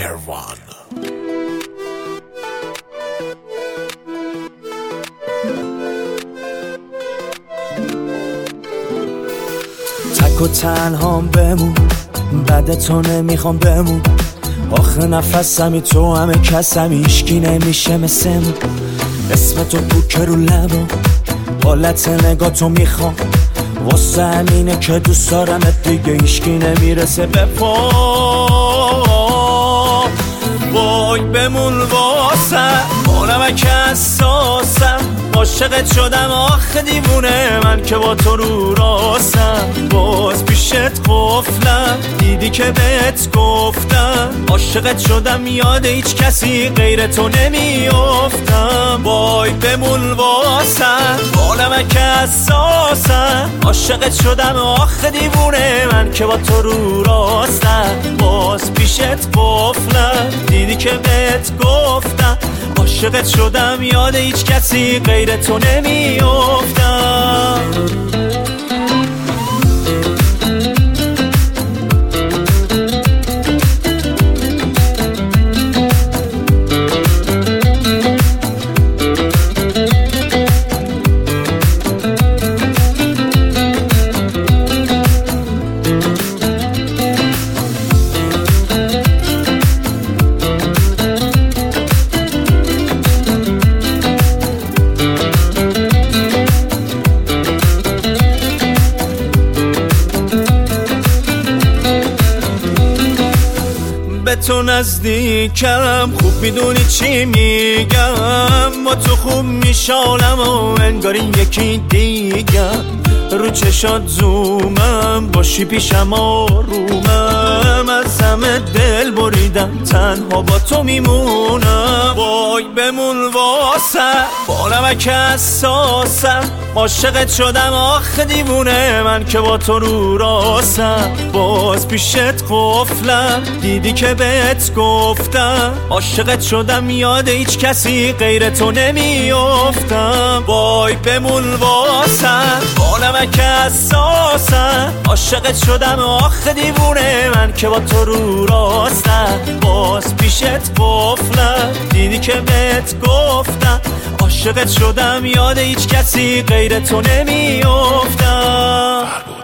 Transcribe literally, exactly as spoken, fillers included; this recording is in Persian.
مهروان. تک و تنهام بمون، بعد تو نمیخوام بمون. آخه نفسمی تو همه کسمی، ایشکی نمیشه مثمون. اسم تو بوکه رو لبا، حالت نگاه تو میخوام. واسه همینه که دوست دارمت، دیگه ایشکی نمیرسه به پا. وای بمون واسه مانم که اساسم، عاشقت شدم آخه دیوونه من که با تو رو راستم. باز پیشت قفلم، دیدی که بهت گفتم. عاشقت شدم یاد هیچ کسی غیر تو نمیافتم. وای بمون واسه مانم که اساسم، عاشقت شدم آخه دیوونه من که با تو رو راستم. باز پیشت قفلم، دیدی که بهت گفتم. عاشقت شدم یاد هیچ کسی غیر تو نمیافتم. به تو نزدیکم، خوب میدونی چی میگم. با تو خوب میشالم و انگاری یکی دیگم. رو چشات زومم، باشی پیشم آرومم. از همه دل بریدم، تنها با تو میمونم. وای بمون واسه بارم که اساسم، عاشقت شدم آخه دیوونه من که با تو رو راستم. باز پیشت قفلم، دیدی که بهت گفتم. عاشقت شدم یاد هیچ کسی غیر تو نمیافتم. وای بمون واسه بارم که اساسم، عاشقت شدم آخه دیوونه من که با تو رو راستم. باز پیشت قفلم، دیدی که بهت گفتم. عاشقت شدم یاد هیچ کسی غیر تو نمیافتم.